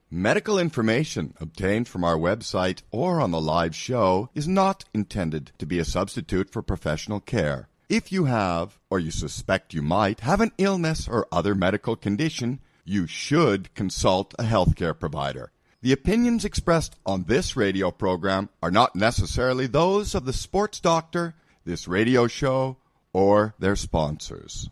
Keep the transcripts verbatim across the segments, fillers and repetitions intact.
Medical information obtained from our website or on the live show is not intended to be a substitute for professional care. If you have, or you suspect you might, have an illness or other medical condition, you should consult a healthcare provider. The opinions expressed on this radio program are not necessarily those of the sports doctor, this radio show, or their sponsors.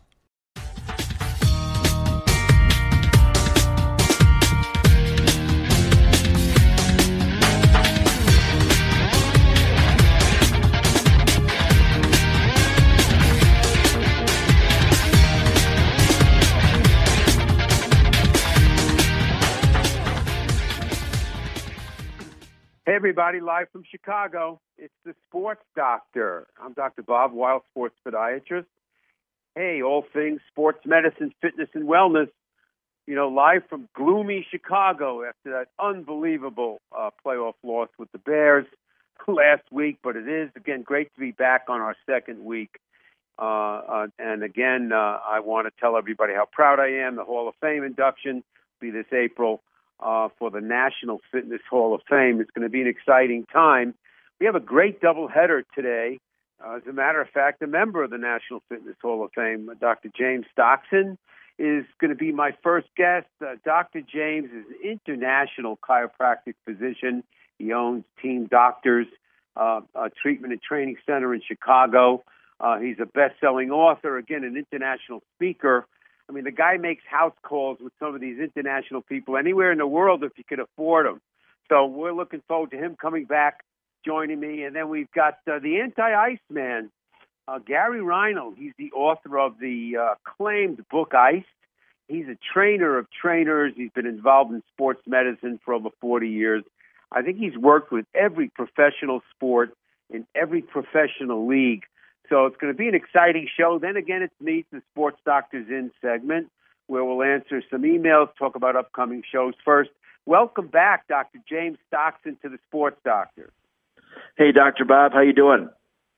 Hey, everybody, live from Chicago. It's the Sports Doctor. I'm Doctor Bob Weil, sports podiatrist. Hey, all things sports medicine, fitness, and wellness. You know, live from gloomy Chicago after that unbelievable uh, playoff loss with the Bears last week. But it is, again, great to be back on our second week. Uh, uh, and, again, uh, I want to tell everybody how proud I am. The Hall of Fame induction will be this April. Uh, for the National Fitness Hall of Fame. It's going to be an exciting time. We have a great doubleheader today. Uh, as a matter of fact, a member of the National Fitness Hall of Fame, Doctor James Stockton, is going to be my first guest. Uh, Doctor James is an international chiropractic physician. He owns Team Doctors, uh, a treatment and training center in Chicago. Uh, he's a best-selling author, again, an international speaker. I mean, the guy makes house calls with some of these international people anywhere in the world if you could afford them. So we're looking forward to him coming back, joining me. And then we've got uh, the anti-Iceman, uh, Gary Reinold. He's the author of the uh, acclaimed book, Iced. He's a trainer of trainers. He's been involved in sports medicine for over forty years. I think he's worked with every professional sport in every professional league. So it's going to be an exciting show. Then again, it's me, the Sports Doctors In segment, where we'll answer some emails, talk about upcoming shows. First, welcome back, Doctor James Stockton, to the Sports Doctor. Hey, Doctor Bob, how you doing?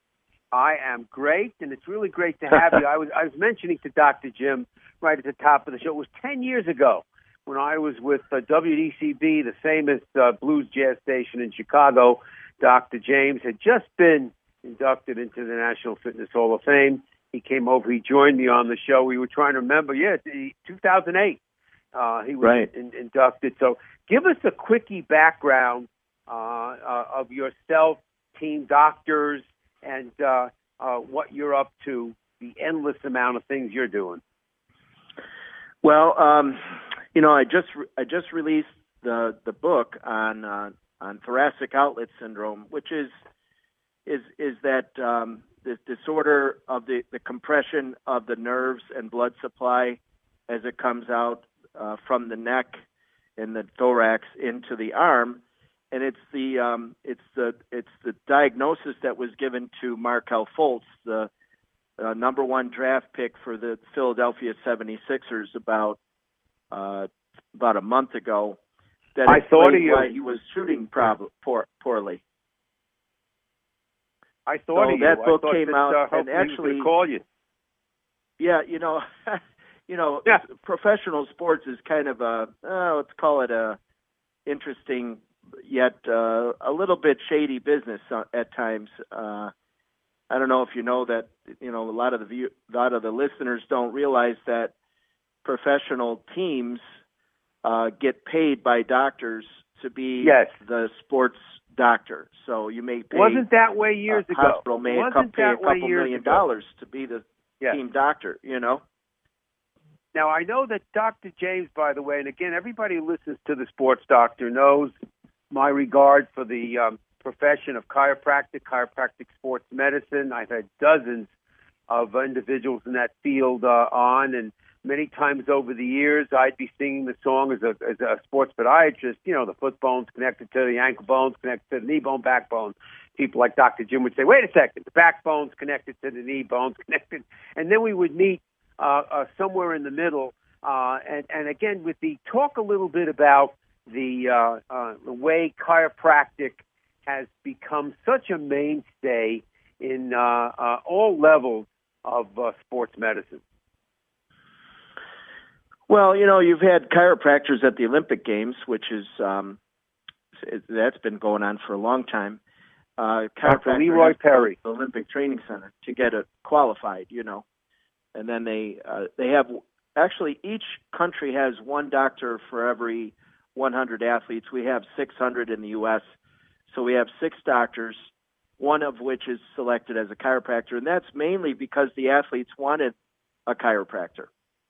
I am great, and it's really great to have you. I was I was mentioning to Doctor Jim right at the top of the show, it was ten years ago when I was with uh, W D C B, the famous uh, blues jazz station in Chicago. Doctor James had just been inducted into the National Fitness Hall of Fame. He came over. He joined me on the show. We were trying to remember, yeah, two thousand eight. Uh, he was right. in, inducted. So give us a quickie background uh, uh, of yourself, Team Doctors, and uh, uh, what you're up to, the endless amount of things you're doing. Well, um, you know, I just re- I just released the the book on uh, on thoracic outlet syndrome, which is is is that um, this disorder of the, the compression of the nerves and blood supply as it comes out uh, from the neck and the thorax into the arm, and it's the um, it's the it's the diagnosis that was given to Markelle Fultz, the uh, number one draft pick for the Philadelphia seventy-sixers about uh, about a month ago. That I thought of you. Why he was shooting prob- poor, poorly. I thought so of you. that book I came that, out, uh, and actually call you. Yeah, you know, you know, yeah. professional sports is kind of a uh, let's call it a interesting yet uh, a little bit shady business at times. Uh, I don't know if you know that. You know, a lot of the view, a lot of the listeners don't realize that professional teams uh, get paid by doctors to be yes. the sports doctor. So you may pay. Wasn't that way years uh, ago? Hospital may Wasn't pay a couple million ago? dollars to be the yes. team doctor. You know. Now I know that Doctor James, by the way, and again, everybody who listens to the Sports Doctor knows my regard for the um, profession of chiropractic, chiropractic sports medicine. I've had dozens of individuals in that field uh, on, and many times over the years, I'd be singing the song as a, as a sports podiatrist, you know, the foot bone's connected to the ankle bones, connected to the knee bone, backbone. People like Doctor Jim would say, wait a second, the backbone's connected to the knee bone's connected. And then we would meet uh, uh, somewhere in the middle. Uh, and, and again, with the talk a little bit about the, uh, uh, the way chiropractic has become such a mainstay in uh, uh, all levels of uh, sports medicine. Well, you know, you've had chiropractors at the Olympic Games, which is um, that's been going on for a long time. Uh, Doctor Leroy Perry, the Olympic Training Center, to get it qualified. You know, and then they uh, they have actually each country has one doctor for every one hundred athletes. We have six hundred in the U S, so we have six doctors, one of which is selected as a chiropractor, and that's mainly because the athletes wanted a chiropractor.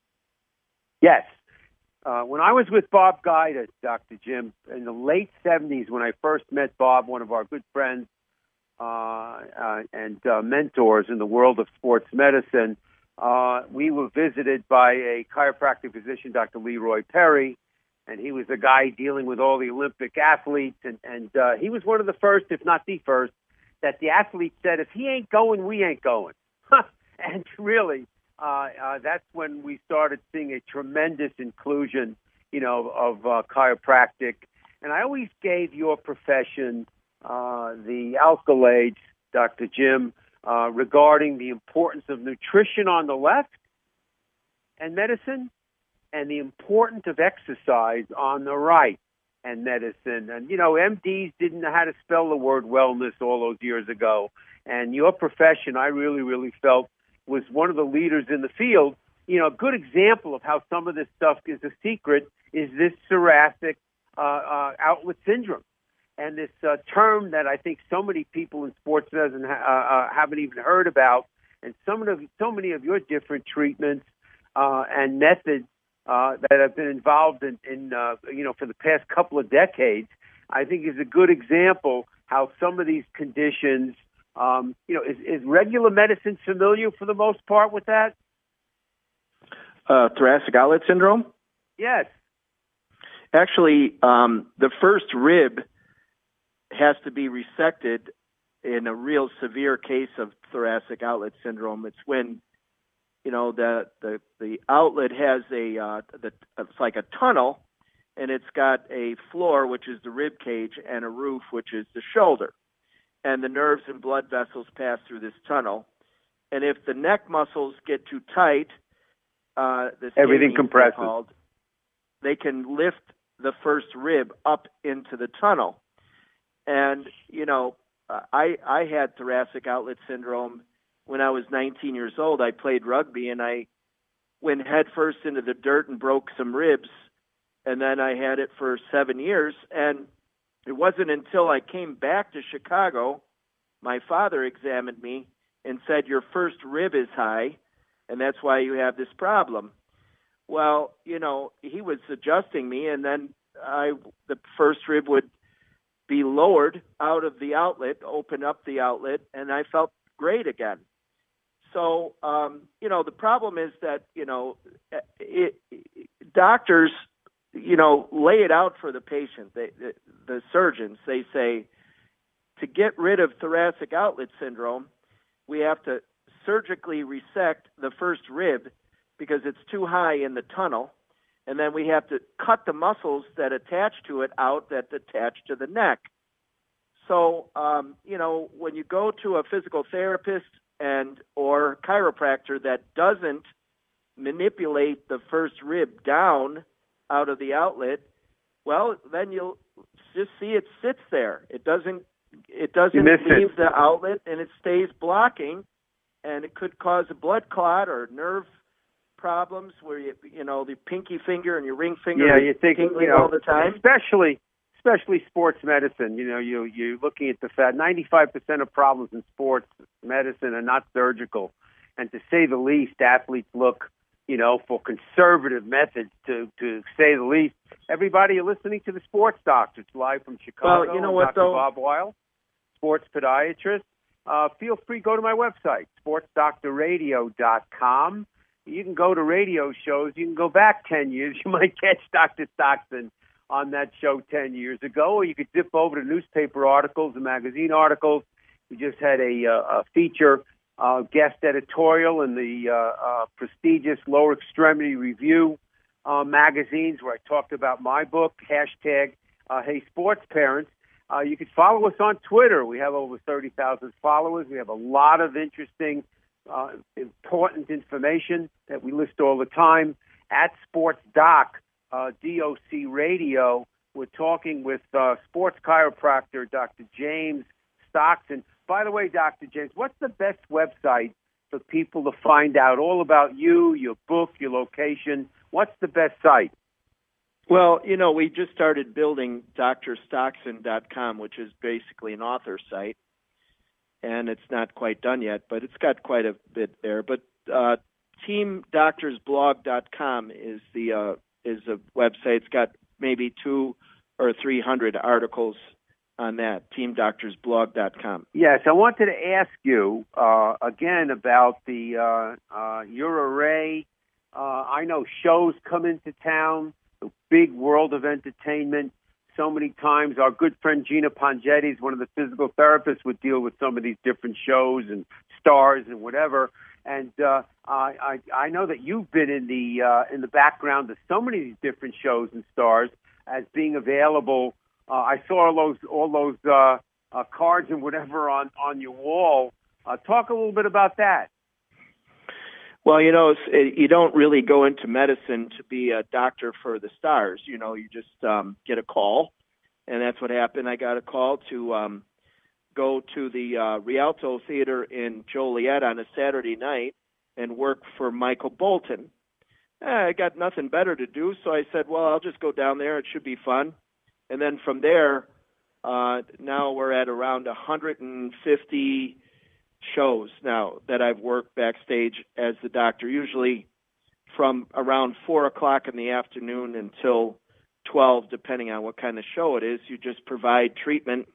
Yes. Uh, when I was with Bob Guida, Doctor Jim, in the late seventies, when I first met Bob, one of our good friends uh, uh, and uh, mentors in the world of sports medicine, uh, we were visited by a chiropractic physician, Doctor Leroy Perry, and he was a guy dealing with all the Olympic athletes, and, and uh, he was one of the first, if not the first, that the athlete said, if he ain't going, we ain't going. And really, Uh, uh, that's when we started seeing a tremendous inclusion, you know, of uh, chiropractic. And I always gave your profession uh, the accolades, Doctor Jim, uh, regarding the importance of nutrition on the left and medicine, and the importance of exercise on the right and medicine. And, you know, M Ds didn't know how to spell the word wellness all those years ago. And your profession, I really, really felt, was one of the leaders in the field. You know, a good example of how some of this stuff is a secret is this thoracic uh, uh, outlet syndrome. And this uh, term that I think so many people in sports medicine ha- uh, haven't even heard about, and some of the, so many of your different treatments uh, and methods uh, that have been involved in, in uh, you know, for the past couple of decades, I think is a good example how some of these conditions, Um, you know, is, is regular medicine familiar for the most part with that? Uh, thoracic outlet syndrome? Yes. Actually, um, the first rib has to be resected in a real severe case of thoracic outlet syndrome. It's when, you know, the the, the outlet has a uh, the, it's like a tunnel, and it's got a floor, which is the rib cage, and a roof, which is the shoulder. And the nerves and blood vessels pass through this tunnel. And if the neck muscles get too tight, uh, the everything compresses. Called, they can lift the first rib up into the tunnel. And, you know, I, I had thoracic outlet syndrome when I was nineteen years old. I played rugby, and I went headfirst into the dirt and broke some ribs. And then I had it for seven years. And it wasn't until I came back to Chicago, my father examined me and said, your first rib is high, and that's why you have this problem. Well, you know, he was adjusting me, and then I, the first rib would be lowered out of the outlet, open up the outlet, and I felt great again. So, um, you know, the problem is that, you know, it, it, doctors, you know, lay it out for the patient. They, the, the surgeons, they say, to get rid of thoracic outlet syndrome, we have to surgically resect the first rib because it's too high in the tunnel, and then we have to cut the muscles that attach to it out that attach to the neck. So, um, you know, when you go to a physical therapist and or chiropractor that doesn't manipulate the first rib down out of the outlet, well, then you'll just see it sits there. It doesn't it doesn't leave it. the outlet, and it stays blocking, and it could cause a blood clot or nerve problems where you you know the pinky finger and your ring finger yeah, you think tingling you know, all the time. Especially especially sports medicine. You know, you you're looking at the fact ninety-five percent of problems in sports medicine are not surgical, and to say the least, athletes look, you know, for conservative methods, to, to say the least. Everybody, you're listening to the Sports Doctor. It's live from Chicago. Well, you know what, Doctor though? Bob Weil, sports podiatrist. Uh, feel free, go to my website, sports doctor radio dot com. You can go to radio shows. You can go back ten years. You might catch Doctor Stockton on that show ten years ago, or you could dip over to newspaper articles and magazine articles. We just had a, uh, a feature Uh, guest editorial in the uh, uh, prestigious Lower Extremity Review uh, magazines, where I talked about my book, hashtag uh, Hey Sports Parents. Uh, you can follow us on Twitter. We have over thirty thousand followers. We have a lot of interesting, uh, important information that we list all the time. at Sports Doc, uh, D O C Radio. We're talking with uh, sports chiropractor Doctor James Stockton. By the way, Doctor James, what's the best website for people to find out all about you, your book, your location? What's the best site? Well, you know, we just started building D R stockton dot com, which is basically an author site, and it's not quite done yet, but it's got quite a bit there. But uh, team doctors blog dot com is the uh, is a website. It's got maybe two or three hundred articles on that. team doctors blog dot com. Yes, I wanted to ask you uh, again about the uh, uh, your array. Uh, I know shows come into town. The big world of entertainment. So many times our good friend Gina Pongetti, one of the physical therapists, would deal with some of these different shows and stars and whatever. And uh, I, I know that you've been in the uh, in the background of so many of these different shows and stars as being available. Uh, I saw all those all those uh, uh, cards and whatever on, on your wall. Uh, talk a little bit about that. Well, you know, it's, you don't really go into medicine to be a doctor for the stars. You know, you just um, get a call, and that's what happened. I got a call to um, go to the uh, Rialto Theater in Joliet on a Saturday night and work for Michael Bolton. Eh, I got nothing better to do, so I said, well, I'll just go down there. It should be fun. And then from there, uh, now we're at around one hundred fifty shows now that I've worked backstage as the doctor, usually from around four o'clock in the afternoon until twelve, depending on what kind of show it is. You just provide treatment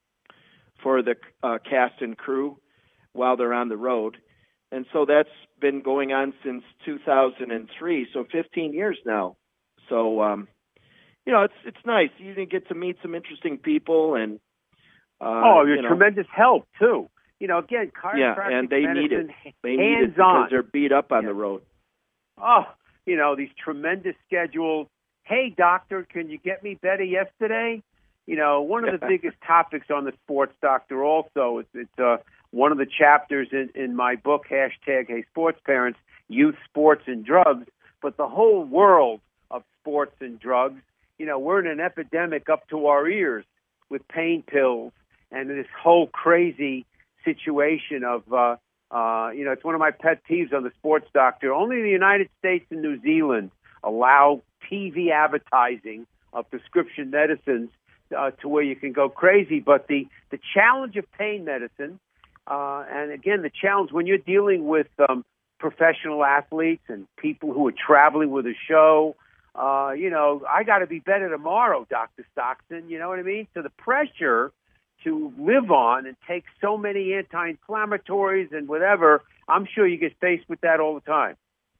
for the uh, cast and crew while they're on the road. And so that's been going on since two thousand three, so fifteen years now. So, um, you know, it's it's nice. You get to meet some interesting people. and uh, Oh, you're you know, tremendous help, too. You know, again, chiropractic yeah, and they medicine, need it. They need it hands-on. because they're beat up on Yeah. the road. Oh, you know, these tremendous schedules. Hey, doctor, can you get me better yesterday? You know, one of the biggest topics on the Sports Doctor also, it's, it's uh, one of the chapters in, in my book, hashtag Hey Sports Parents, Youth, Sports, and Drugs, but the whole world of sports and drugs. You know, we're in an epidemic up to our ears with pain pills and this whole crazy situation of, uh, uh, you know, it's one of my pet peeves on the Sports Doctor. Only the United States and New Zealand allow T V advertising of prescription medicines uh, to where you can go crazy. But the, the challenge of pain medicine, uh, and again, the challenge when you're dealing with um, professional athletes and people who are traveling with a show, uh, you know, I got to be better tomorrow, Doctor Stockton. You know what I mean? So the pressure to live on and take so many anti-inflammatories and whatever, I'm sure you get faced with that all the time.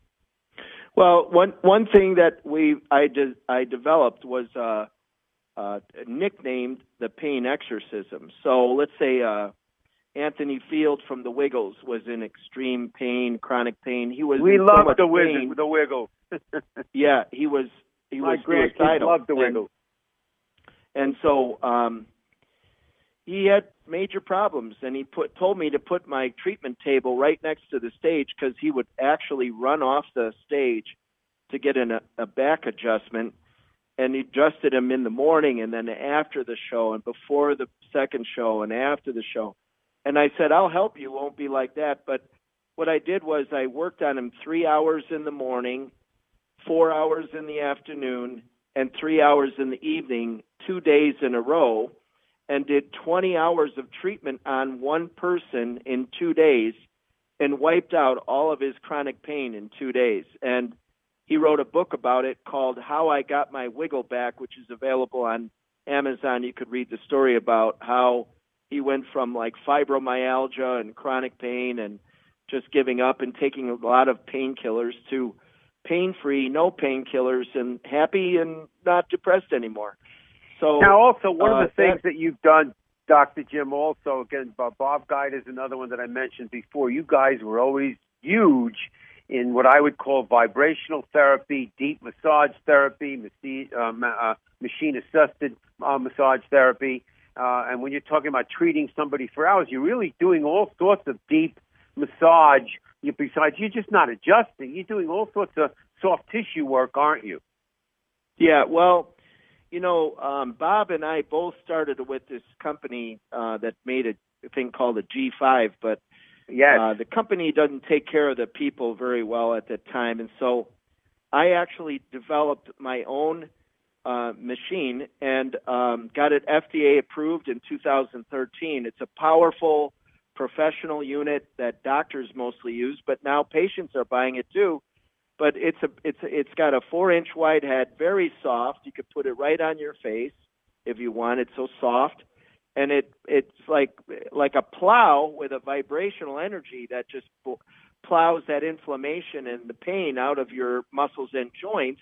Well, one one thing that we I de- I developed was uh, uh, nicknamed the pain exorcism. So let's say uh, Anthony Field from the Wiggles was in extreme pain, chronic pain. He was we in love so much the pain. Wiggles, the Wiggles. Yeah, he was he My was grandkids suicidal. love the and, Wiggles. and so um, he had major problems, and he put told me to put my treatment table right next to the stage because he would actually run off the stage to get in a, a back adjustment, and he adjusted him in the morning and then after the show and before the second show and after the show. And I said, I'll help you. It won't be like that. But what I did was I worked on him three hours in the morning, four hours in the afternoon, and three hours in the evening, two days in a row, and did twenty hours of treatment on one person in two days and wiped out all of his chronic pain in two days. And he wrote a book about it called How I Got My Wiggle Back, which is available on Amazon. You could read the story about how he went from like fibromyalgia and chronic pain and just giving up and taking a lot of painkillers to pain-free, no painkillers, and happy and not depressed anymore. So now, also, one uh, of the things that, that you've done, Doctor Jim, also, again, Bob Guide is another one that I mentioned before. You guys were always huge in what I would call vibrational therapy, deep massage therapy, uh, machine-assisted uh, massage therapy. Uh, and when you're talking about treating somebody for hours, you're really doing all sorts of deep massage. You, besides, you're just not adjusting. You're doing all sorts of soft tissue work, aren't you? Yeah, well, you know, um, Bob and I both started with this company uh, that made a thing called a G five, but yes. uh, the company doesn't take care of the people very well at that time. And so I actually developed my own uh, machine and um, got it F D A approved in two thousand thirteen. It's a powerful professional unit that doctors mostly use, but now patients are buying it too. But it's a it's a, it's got a four inch wide head, very soft. You could put it right on your face if you want. It's so soft, and it it's like like a plow with a vibrational energy that just plows that inflammation and the pain out of your muscles and joints.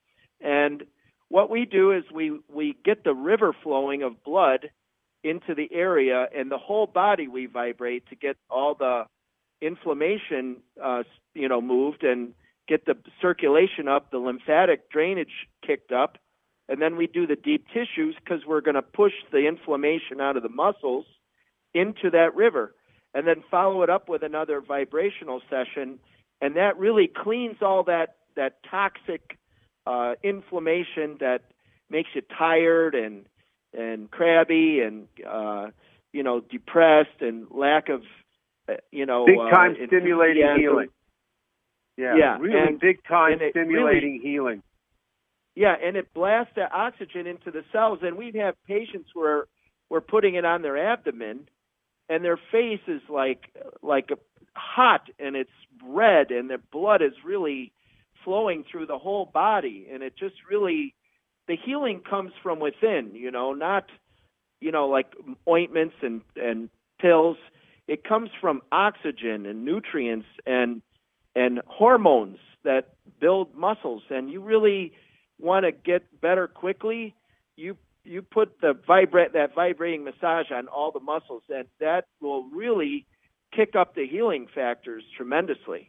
And what we do is we we get the river flowing of blood into the area, and the whole body we vibrate to get all the inflammation uh, you know moved and get the circulation up, the lymphatic drainage kicked up, and then we do the deep tissues because we're going to push the inflammation out of the muscles into that river, and then follow it up with another vibrational session, and that really cleans all that, that toxic uh, inflammation that makes you tired and and crabby and uh, you know depressed and lack of uh, you know big time uh, stimulating healing. Yeah, yeah, really and, big time really, stimulating healing. Yeah, and it blasts the oxygen into the cells. And we'd have patients where we're putting it on their abdomen, and their face is like like a, hot, and it's red, and their blood is really flowing through the whole body. And it just really, the healing comes from within, you know, not, you know, like ointments and, and pills. It comes from oxygen and nutrients and and hormones that build muscles. And you really want to get better quickly, you you put the vibrate that vibrating massage on all the muscles, and that will really kick up the healing factors tremendously.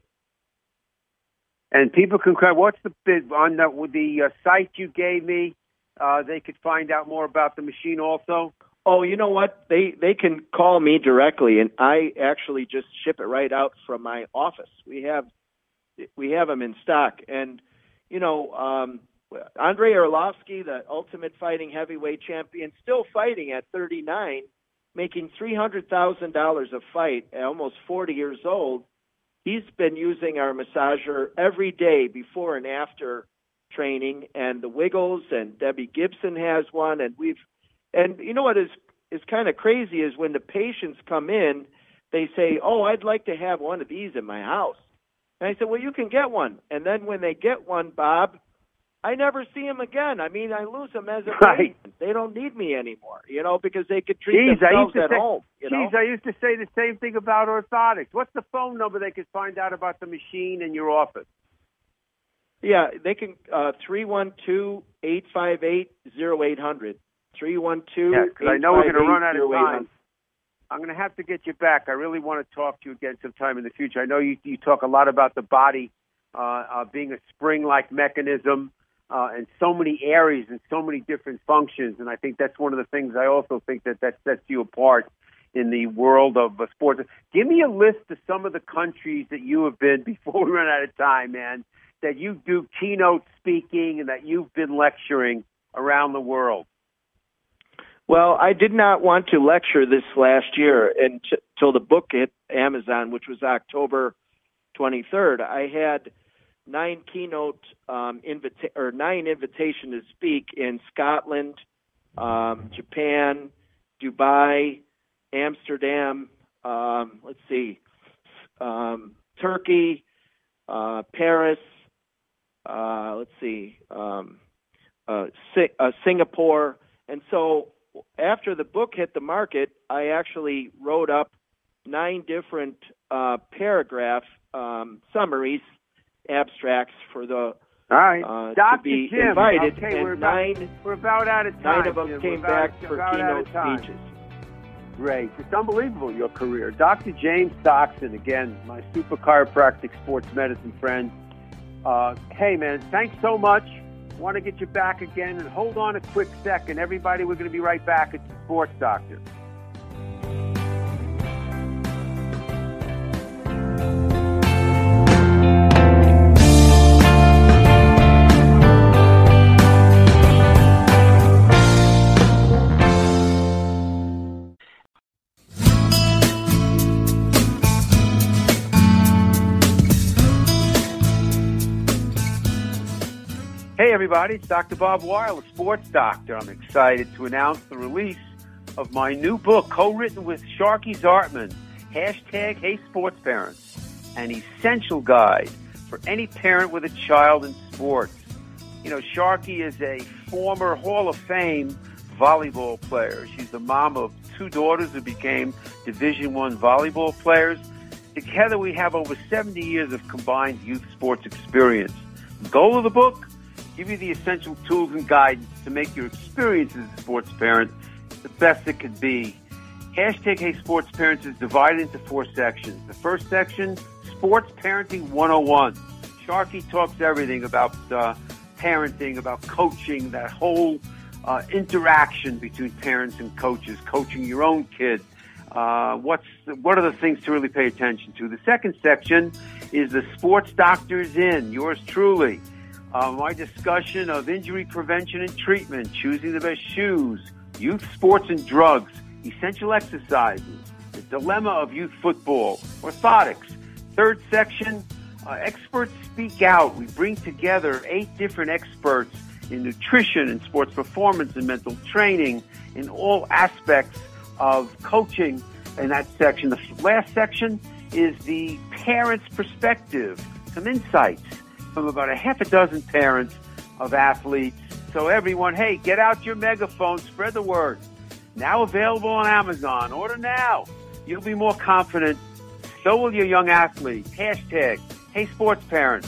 And people can, what's the bid on the, with the uh, site you gave me? Uh, they could find out more about the machine also. Oh, you know what? They they can call me directly, and I actually just ship it right out from my office. We have we have them in stock, and you know, um, Andrei Arlovsky, the Ultimate Fighting Heavyweight Champion, still fighting at thirty-nine, making three hundred thousand dollars a fight at almost forty years old. He's been using our massager every day before and after training, and the Wiggles, and Debbie Gibson has one, and we've. And you know what is is kind of crazy is when the patients come in, they say, "Oh, I'd like to have one of these in my house." And I said, "Well, you can get one." And then when they get one, Bob, I never see them again. I mean, I lose them as a right. patient. They don't need me anymore, you know, because they could treat Jeez, themselves at say, home. You know? Geez, I used to say the same thing about orthotics. What's the phone number they could find out about the machine in your office? Yeah, they can uh, three one two, eight five eight, zero eight hundred. three one two, yeah, because I know we're going to run out of time. I'm going to have to get you back. I really want to talk to you again sometime in the future. I know you, you talk a lot about the body uh, uh, being a spring-like mechanism uh, and so many areas and so many different functions, and I think that's one of the things I also think that, that sets you apart in the world of uh, sports. Give me a list of some of the countries that you have been, before we run out of time, man, that you do keynote speaking and that you've been lecturing around the world. Well, I did not want to lecture this last year until the book hit Amazon, which was October twenty-third. I had nine keynote um, invita- or nine invitation to speak in Scotland, um, Japan, Dubai, Amsterdam. Um, let's see, um, Turkey, uh, Paris. Uh, let's see, um, uh, si- uh, Singapore, and so. After the book hit the market, I actually wrote up nine different uh, paragraph um, summaries, abstracts for the All right. uh, Doctor to be Jim, invited, okay, and we're about, nine we're about out of time. nine of them Jim. came we're about, back for about keynote speeches. Great. It's unbelievable, your career. Doctor James Stockton, again, my super chiropractic sports medicine friend. Uh, hey, man, thanks so much. Want to get you back again, and hold on a quick second. Everybody, we're going to be right back at the Sports Doctor. everybody. It's Doctor Bob Weil, a sports doctor. I'm excited to announce the release of my new book, co-written with Sharky Zartman, hashtag Hey Sports Parents, an essential guide for any parent with a child in sports. You know, Sharky is a former Hall of Fame volleyball player. She's the mom of two daughters who became Division One volleyball players. Together, we have over seventy years of combined youth sports experience. The goal of the book, give you the essential tools and guidance to make your experience as a sports parent the best it could be. Hashtag Hey Sports Parents is divided into four sections. The first section, Sports Parenting one oh one. Sharky talks everything about uh, parenting, about coaching, that whole uh, interaction between parents and coaches, coaching your own kid. Uh, what's what are the things to really pay attention to? The second section is the Sports Doctor's In, yours truly. Uh, my discussion of injury prevention and treatment, choosing the best shoes, youth sports and drugs, essential exercises, the dilemma of youth football, orthotics. Third section, uh, experts speak out. We bring together eight different experts in nutrition and sports performance and mental training in all aspects of coaching in that section. The last section is the parent's perspective, some insights from about a half a dozen parents of athletes. So everyone, hey, get out your megaphone, spread the word. Now available on Amazon. Order now. You'll be more confident. So will your young athlete. Hashtag Hey Sports Parents.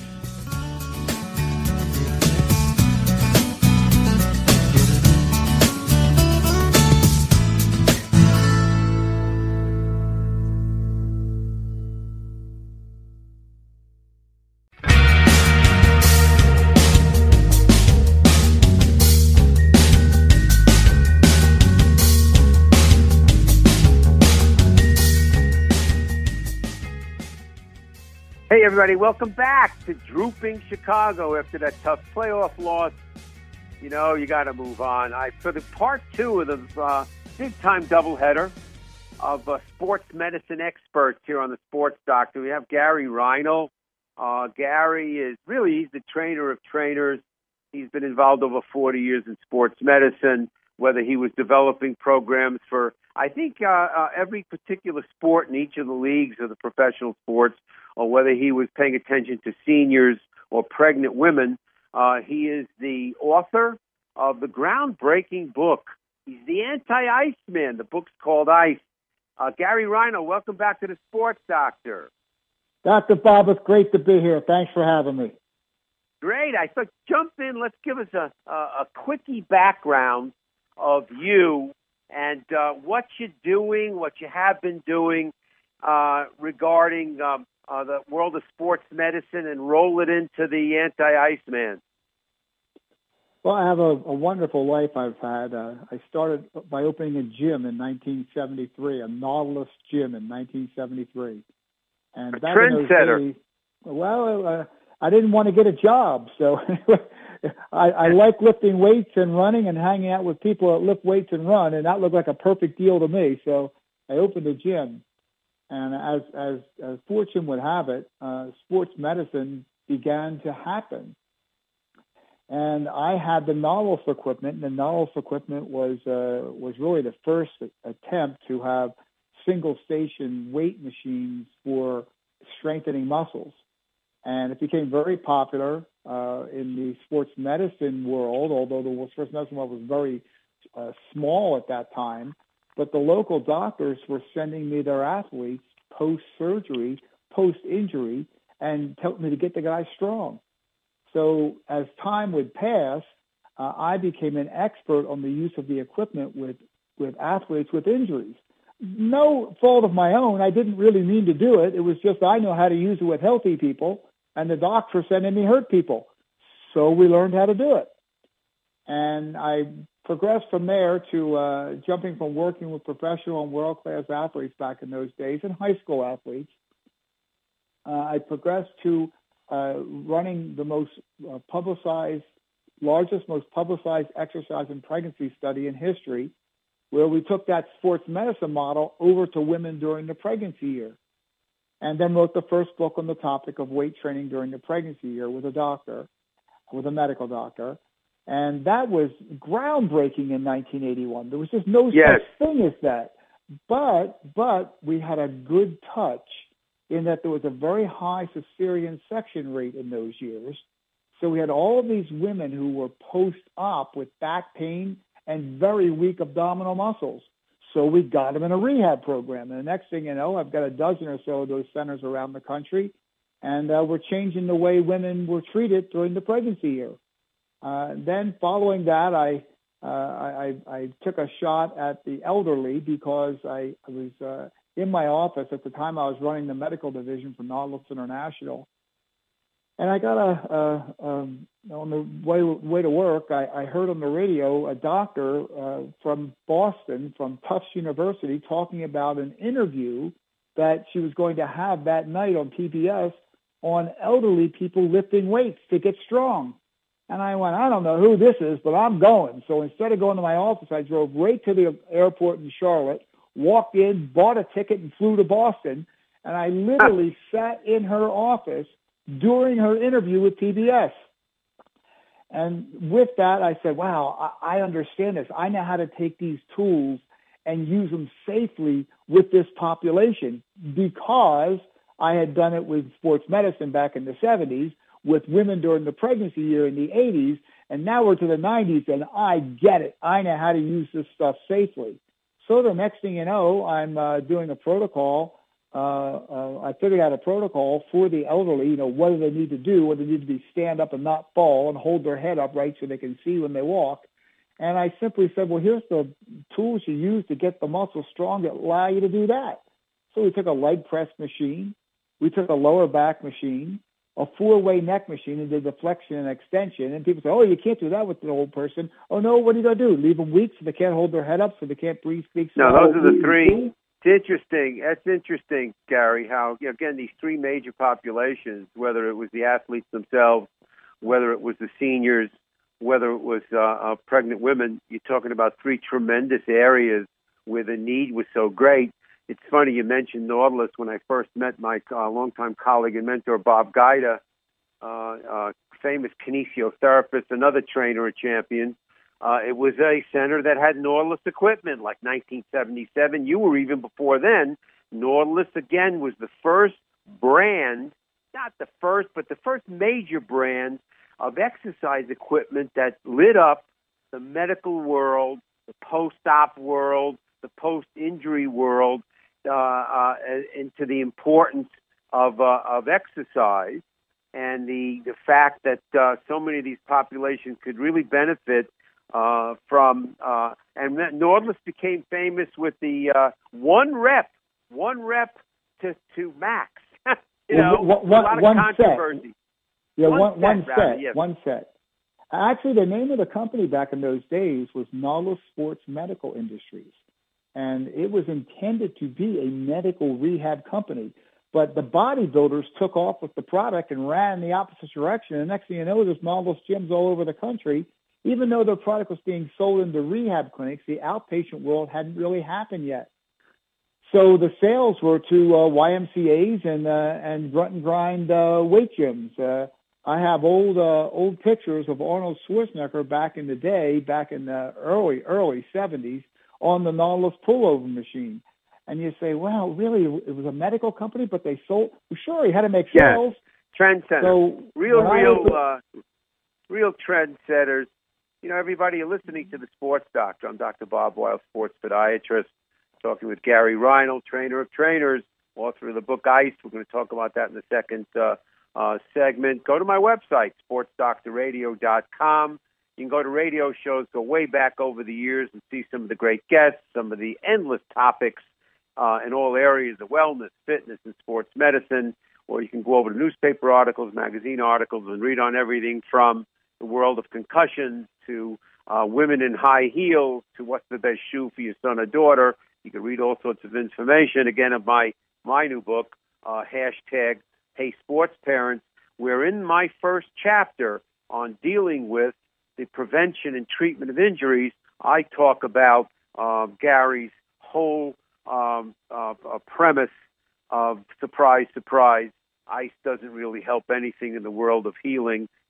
Hey, everybody, welcome back to Drooping Chicago after that tough playoff loss. You know, you got to move on. I For the part two of the uh, big-time doubleheader of uh, sports medicine experts here on the Sports Doctor, we have Gary Reinl. Uh, Gary is really, he's the trainer of trainers. He's been involved over forty years in sports medicine, whether he was developing programs for, I think, uh, uh, every particular sport in each of the leagues of the professional sports, or whether he was paying attention to seniors or pregnant women. Uh, he is the author of the groundbreaking book. He's the anti-Iceman. The book's called Ice. Uh, Gary Reinl, welcome back to the Sports Doctor. Doctor Bob, it's great to be here. Thanks for having me. Great. I thought, jump in. Let's give us a, a, a quickie background of you and uh, what you're doing, what you have been doing uh, regarding um, Uh, the world of sports medicine and roll it into the anti-Iceman. Well, I have a, a wonderful life I've had. Uh, I started by opening a gym in nineteen seventy-three, a Nautilus gym in nineteen seventy-three. And a back trendsetter. In those days, well, uh, I didn't want to get a job, so I, I like lifting weights and running and hanging out with people that lift weights and run, and that looked like a perfect deal to me. So I opened a gym. And as, as, as fortune would have it, uh, sports medicine began to happen. And I had the Nautilus equipment, and the Nautilus equipment was uh, was really the first attempt to have single-station weight machines for strengthening muscles. And it became very popular uh, in the sports medicine world, although the sports medicine world was very uh, small at that time. But the local doctors were sending me their athletes post-surgery, post-injury, and telling me to get the guy strong. So as time would pass, uh, I became an expert on the use of the equipment with, with athletes with injuries. No fault of my own. I didn't really mean to do it. It was just I know how to use it with healthy people, and the docs were sending me hurt people. So we learned how to do it. And I progressed from there to uh, jumping from working with professional and world-class athletes back in those days and high school athletes. Uh, I progressed to uh, running the most uh, publicized, largest, most publicized exercise and pregnancy study in history, where we took that sports medicine model over to women during the pregnancy year. And then wrote the first book on the topic of weight training during the pregnancy year with a doctor, with a medical doctor. And that was groundbreaking in nineteen eighty-one. There was just no Yes. such thing as that. But but we had a good touch in that there was a very high cesarean section rate in those years. So we had all of these women who were post-op with back pain and very weak abdominal muscles. So we got them in a rehab program. And the next thing you know, I've got a dozen or so of those centers around the country, and uh, we're changing the way women were treated during the pregnancy year. Uh, then following that, I, uh, I, I took a shot at the elderly because I, I was uh, in my office at the time. I was running the medical division for Nautilus International. And I got a, a, um, on the way, way to work, I, I heard on the radio a doctor uh, from Boston, from Tufts University, talking about an interview that she was going to have that night on P B S on elderly people lifting weights to get strong. And I went, I don't know who this is, but I'm going. So instead of going to my office, I drove right to the airport in Charlotte, walked in, bought a ticket, and flew to Boston. And I literally sat in her office during her interview with P B S. And with that, I said, wow, I, I understand this. I know how to take these tools and use them safely with this population because I had done it with sports medicine back in the seventies, with women during the pregnancy year in the eighties, and now we're to the nineties, and I get it. I know how to use this stuff safely. So the next thing you know, I'm uh, doing a protocol. Uh, uh, I figured out a protocol for the elderly, you know, what do they need to do, whether they need to be stand up and not fall and hold their head up right so they can see when they walk. And I simply said, well, here's the tools you use to get the muscles strong that allow you to do that. So we took a leg press machine. We took a lower back machine, a four-way neck machine, and did the flexion and extension. And people say, oh, you can't do that with an old person. Oh, no, what are you going to do? Leave them weak so they can't hold their head up, so they can't breathe, speak. No, those are the three. It's interesting. That's interesting, Gary, how, you know, again, these three major populations, whether it was the athletes themselves, whether it was the seniors, whether it was uh, uh, pregnant women, you're talking about three tremendous areas where the need was so great. It's funny you mentioned Nautilus. When I first met my uh, longtime colleague and mentor, Bob Gaida, uh, uh, famous kinesiotherapist, another trainer, a champion, uh, it was a center that had Nautilus equipment, like nineteen seventy-seven. You were even before then. Nautilus, again, was the first brand, not the first, but the first major brand of exercise equipment that lit up the medical world, the post-op world, the post-injury world, uh, uh, into the importance of uh, of exercise and the the fact that uh, so many of these populations could really benefit uh, from. Uh, and Nautilus became famous with the uh, one rep, one rep to to max. you know, well, one, a lot of one controversy. Set. Yeah, one, one, set, one set, rather, yes. one set. Actually, the name of the company back in those days was Nautilus Sports Medical Industries, and it was intended to be a medical rehab company. But the bodybuilders took off with the product and ran in the opposite direction. And the next thing you know, there's Nautilus gyms all over the country. Even though their product was being sold into rehab clinics, the outpatient world hadn't really happened yet. So the sales were to uh, Y M C As and uh, and grunt and grind uh, weight gyms. Uh, I have old uh, old pictures of Arnold Schwarzenegger back in the day, back in the early early seventies, on the Nautilus pullover machine. And you say, well, really, it was a medical company, but they sold. Well, sure, he had to make sales. Yes. Trendsetter. So real, real, was, uh, real trendsetters. You know, everybody, you're listening to the Sports Doctor. I'm Doctor Bob Weil, sports podiatrist, talking with Gary Reinl, trainer of trainers, author of the book Ice. We're going to talk about that in the second uh, uh, segment. Go to my website, sports doctor radio dot com. You can go to radio shows, go way back over the years and see some of the great guests, some of the endless topics uh, in all areas of wellness, fitness, and sports medicine. Or you can go over to newspaper articles, magazine articles, and read on everything from the world of concussions to uh, women in high heels to what's the best shoe for your son or daughter. You can read all sorts of information, again, of my, my new book, uh, hashtag Hey Sports Parents, where in my first chapter on dealing with the prevention and treatment of injuries, I talk about uh, Gary's whole um, uh, uh, premise of surprise, surprise, ice doesn't really help anything in the world of healing.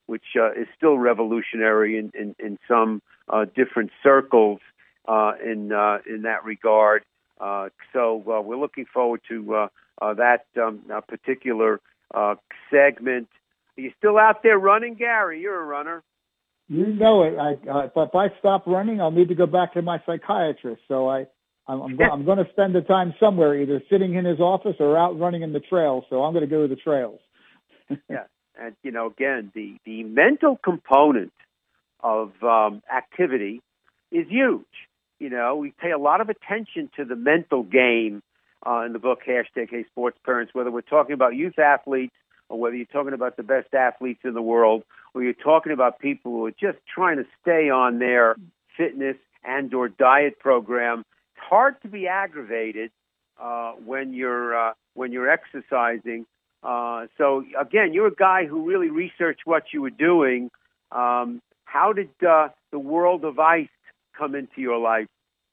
which uh, is still revolutionary in, in, in some uh, different circles uh, in uh, in that regard. Uh, so uh, we're looking forward to uh, uh, that um, uh, particular uh, segment. Are you still out there running, Gary? You're a runner. You know it. I, uh, if I stop running, I'll need to go back to my psychiatrist. So I, I'm, I'm, go- I'm going to spend the time somewhere, either sitting in his office or out running in the trails. So I'm going to go to the trails. Yeah, and you know, again, the, the mental component of um, activity is huge. You know, we pay a lot of attention to the mental game uh, in the book, hashtag Hey Sports Parents, whether we're talking about youth athletes or whether you're talking about the best athletes in the world, or you're talking about people who are just trying to stay on their fitness and or diet program. It's hard to be aggravated uh, when you're uh, when you're exercising. Uh, so again, you're a guy who really researched what you were doing. Um, how did uh, the world of ice come into your life?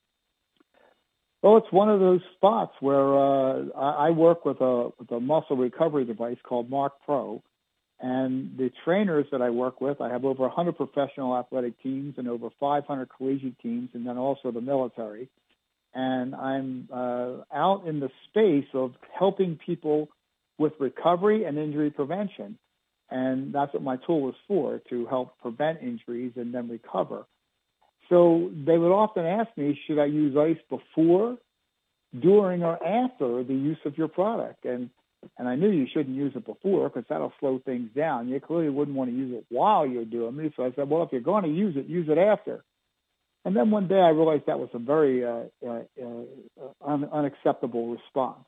Well, it's one of those spots where uh, I, I work with a, with a muscle recovery device called Mark Pro, and the trainers that I work with, I have over one hundred professional athletic teams and over five hundred collegiate teams, and then also the military. And I'm uh, out in the space of helping people with recovery and injury prevention, and that's what my tool was for, to help prevent injuries and then recover. So they would often ask me, should I use ice before, during, or after the use of your product? And and I knew you shouldn't use it before because that'll slow things down. You clearly wouldn't want to use it while you're doing it. So I said, well, if you're going to use it, use it after. And then one day I realized that was a very uh, uh, uh, un- unacceptable response.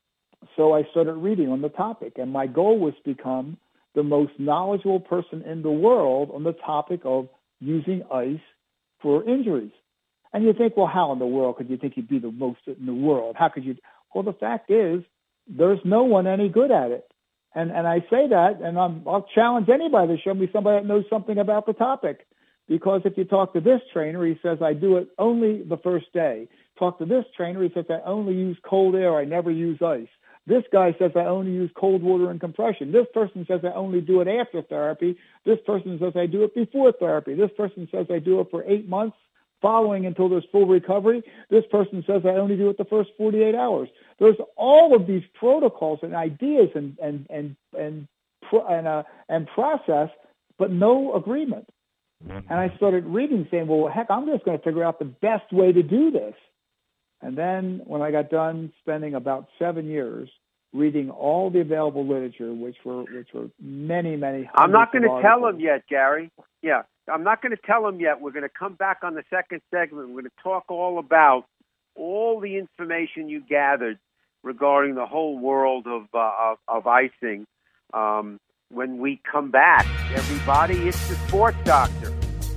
So I started reading on the topic, and my goal was to become the most knowledgeable person in the world on the topic of using ice for injuries. And you think, well, how in the world could you think you'd be the most in the world? How could you? Well, the fact is, there's no one any good at it. And and I say that, and I'm, I'll challenge anybody to show me somebody that knows something about the topic. Because if you talk to this trainer, he says, I do it only the first day. Talk to this trainer, he says, I only use cold air, I never use ice. This guy says I only use cold water and compression. This person says I only do it after therapy. This person says I do it before therapy. This person says I do it for eight months following until there's full recovery. This person says I only do it the first forty-eight hours. There's all of these protocols and ideas and and and and and, uh, and process, but no agreement. And I started reading, saying, well, heck, I'm just going to figure out the best way to do this. And then when I got done spending about seven years reading all the available literature, which were which were many, many. I'm not going to tell them yet, Gary. Yeah, I'm not going to tell them yet. We're going to come back on the second segment. We're going to talk all about all the information you gathered regarding the whole world of uh, of, of icing. Um, when we come back, everybody, it's the Sports Doctor.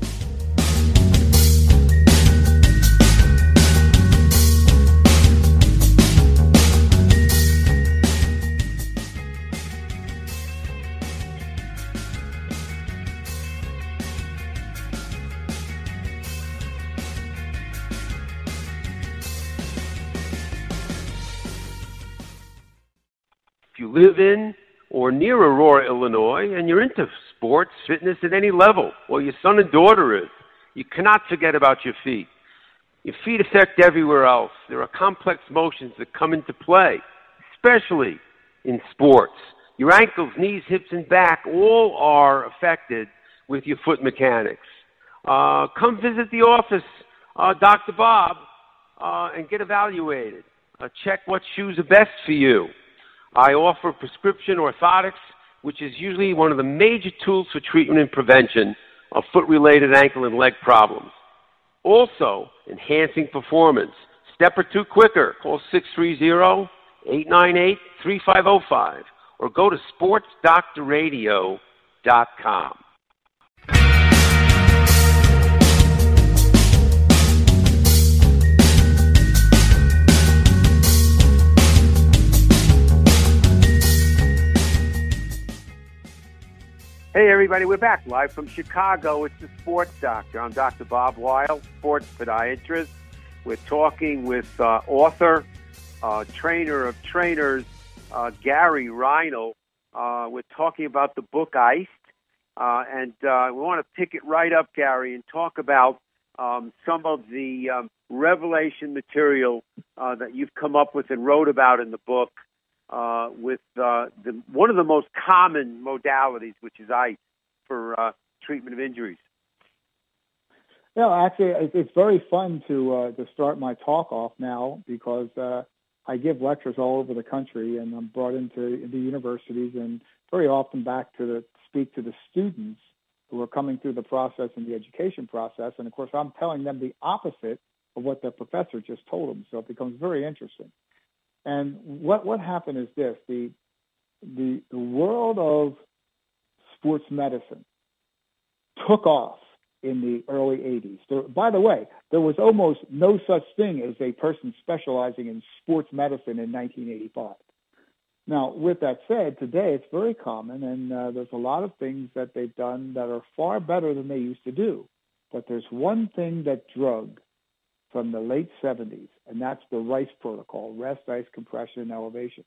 If you live in or near Aurora, Illinois, and you're into sports, fitness at any level, or your son and daughter is, you cannot forget about your feet. Your feet affect everywhere else. There are complex motions that come into play, especially in sports. Your ankles, knees, hips, and back all are affected with your foot mechanics. Uh, come visit the office, uh, Doctor Bob, uh, and get evaluated. Uh, check what shoes are best for you. I offer prescription orthotics, which is usually one of the major tools for treatment and prevention of foot-related ankle and leg problems. Also, enhancing performance. Step or two quicker. Call six three zero, eight nine eight, three five zero five or go to sports doctor radio dot com. Hey, everybody, we're back live from Chicago. It's the Sports Doctor. I'm Doctor Bob Weil, sports podiatrist. We're talking with uh, author, uh, trainer of trainers, uh, Gary Reindl. Uh, we're talking about the book Iced, Uh, and uh, we want to pick it right up, Gary, and talk about um, some of the um, revelation material uh, that you've come up with and wrote about in the book uh, with uh, the, one of the most common modalities, which is ice, for uh, treatment of injuries. Yeah, actually, it's very fun to uh, to start my talk off now because uh, I give lectures all over the country, and I'm brought into the universities and very often back to the, speak to the students who are coming through the process and the education process. And, of course, I'm telling them the opposite of what their professor just told them. So it becomes very interesting. And what what happened is this. The, the, the world of sports medicine took off in the early eighties. There, by the way, there was almost no such thing as a person specializing in sports medicine in nineteen eighty-five. Now, with that said, today it's very common, and uh, there's a lot of things that they've done that are far better than they used to do. But there's one thing that drug from the late seventies, and that's the RICE protocol, rest, ice, compression, and elevation.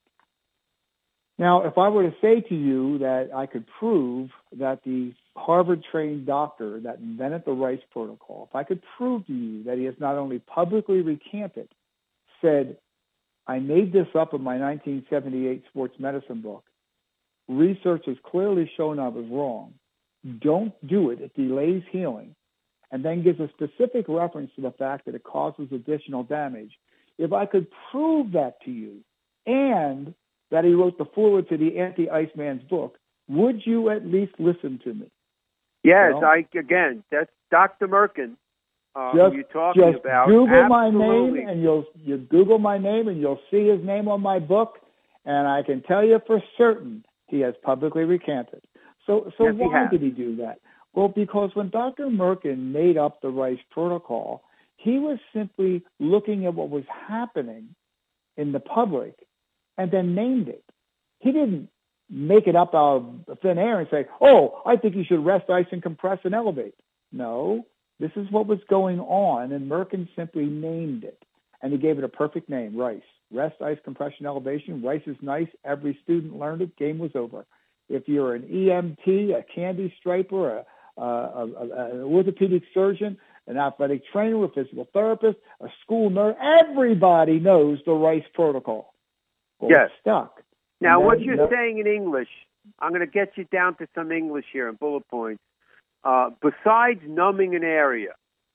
Now, if I were to say to you that I could prove that the Harvard-trained doctor that invented the RICE protocol, if I could prove to you that he has not only publicly recanted, said, I made this up in my nineteen seventy-eight sports medicine book, research has clearly shown I was wrong, don't do it, it delays healing, and then gives a specific reference to the fact that it causes additional damage. If I could prove that to you, and that he wrote the foreword to the Anti-Iceman's book, would you at least listen to me? Yes, well, I again, that's Doctor Merkin. Uh, just, you're talking just about. Google Absolutely. my name, and you'll you Google my name, and you'll see his name on my book. And I can tell you for certain he has publicly recanted. So, so yes, why did he do that? Well, because when Doctor Merkin made up the RICE protocol, he was simply looking at what was happening in the public, and then named it. He didn't make it up out of thin air and say, "Oh, I think you should rest, ice, and compress and elevate." No. This is what was going on, and Merkin simply named it, and he gave it a perfect name, RICE. Rest, ice, compression, elevation. RICE is nice. Every student learned it. Game was over. If you're an E M T, a candy striper, a, a, a, a, an orthopedic surgeon, an athletic trainer, a physical therapist, a school nurse, everybody knows the RICE protocol. Well, yes. It's stuck. Now, then, what you're no, saying in English, I'm going to get you down to some English here in bullet points. Uh, besides numbing an area,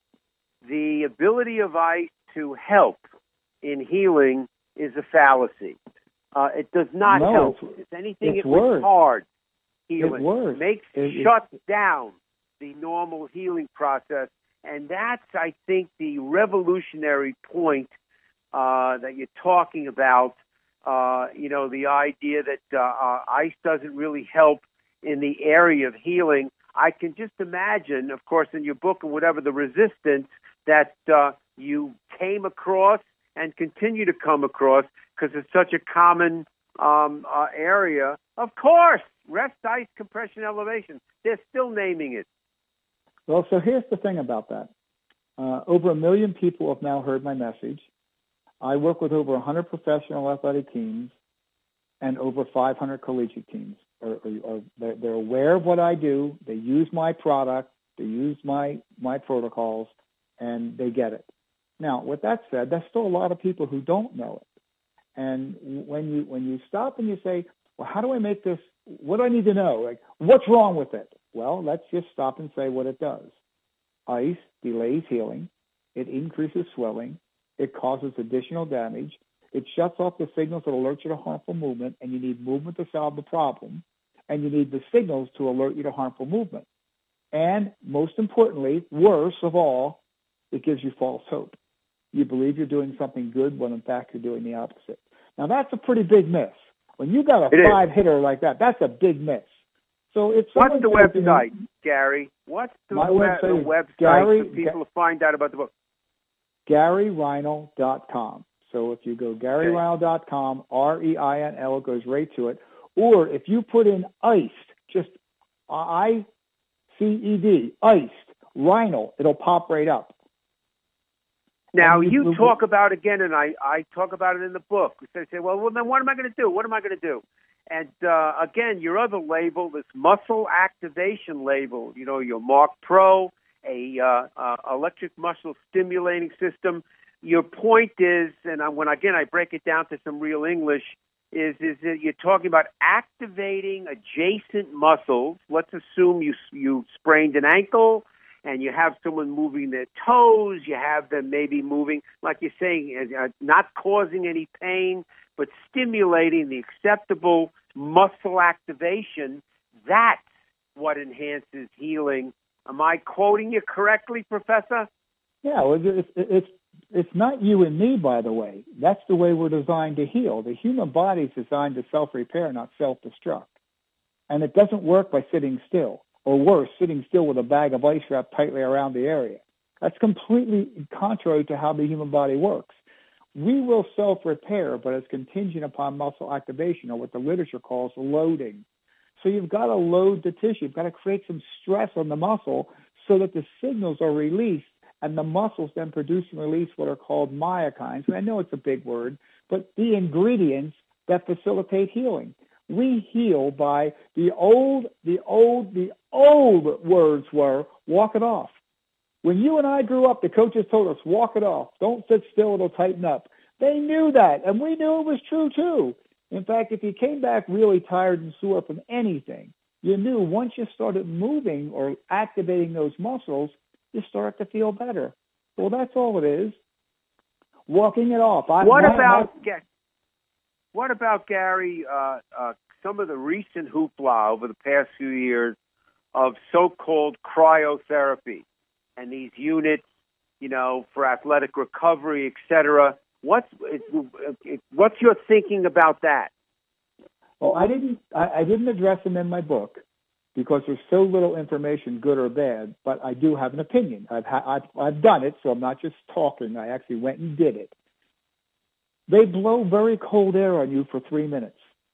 the ability of ice to help in healing is a fallacy. Uh, it does not no, help. It's, if anything, it's it worse. retards healing. It worse. Makes it, shuts it, down the normal healing process, and that's, I think, the revolutionary point uh, that you're talking about. Uh, you know, the idea that uh, uh, ice doesn't really help in the area of healing. I can just imagine, of course, in your book or whatever, the resistance that uh, you came across and continue to come across because it's such a common um, uh, area. Of course, rest, ice, compression, elevation. They're still naming it. Well, so here's the thing about that. Uh, over a million people have now heard my message. I work with over one hundred professional athletic teams and over five hundred collegiate teams. Or, or, or they're, they're aware of what I do. They use my product. They use my my protocols, and they get it. Now, with that said, there's still a lot of people who don't know it. And when you when you stop and you say, well, how do I make this? What do I need to know? Like, what's wrong with it? Well, let's just stop and say what it does. Ice delays healing. It increases swelling. It causes additional damage. It shuts off the signals that alert you to harmful movement, and you need movement to solve the problem, and you need the signals to alert you to harmful movement. And most importantly, worse of all, it gives you false hope. You believe you're doing something good when in fact you're doing the opposite. Now that's a pretty big miss. When you got a It five is. hitter like that, that's a big miss. So if What's the says to me, website, Gary? What's the, My web, website the is website Gary- for people to find out about the book? Gary Reinl dot com. So if you go Gary Reinl dot com, R E I N L, it goes right to it. Or if you put in iced, just I C E D, iced, Reinl, it'll pop right up. Now, And you talk about, again, and I, I talk about it in the book. We say, say, well, well, then what am I going to do? What am I going to do? And uh, again, your other label, this muscle activation label, you know, your Mark Pro, a uh, uh, electric muscle stimulating system. Your point is, and I, when again I break it down to some real English, is is that you're talking about activating adjacent muscles. Let's assume you you sprained an ankle, and you have someone moving their toes. You have them maybe moving, like you're saying, uh, not causing any pain, but stimulating the acceptable muscle activation. That's what enhances healing. Am I quoting you correctly, Professor? Yeah, well, it's, it's it's not you and me, by the way. That's the way we're designed to heal. The human body is designed to self-repair, not self-destruct. And it doesn't work by sitting still, or worse, sitting still with a bag of ice wrapped tightly around the area. That's completely contrary to how the human body works. We will self-repair, but it's contingent upon muscle activation, or what the literature calls loading. So you've got to load the tissue. You've got to create some stress on the muscle so that the signals are released, and the muscles then produce and release what are called myokines. And I know it's a big word, but the ingredients that facilitate healing. We heal by the old, the old, the old words were, walk it off. When you and I grew up, the coaches told us, walk it off. Don't sit still, it'll tighten up. They knew that, and we knew it was true too. In fact, if you came back really tired and sore from anything, you knew once you started moving or activating those muscles, you start to feel better. Well, that's all it is. Walking it off. I, what my, about my, what about Gary? Uh, uh, some of the recent hoopla over the past few years of so-called cryotherapy and these units, you know, for athletic recovery, et cetera. What's what's your thinking about that? Well, I didn't I, I didn't address them in my book because there's so little information, good or bad. But I do have an opinion. I've ha- I've, I've done it, so I'm not just talking. I actually went and did it. They blow very cold air on you for three minutes,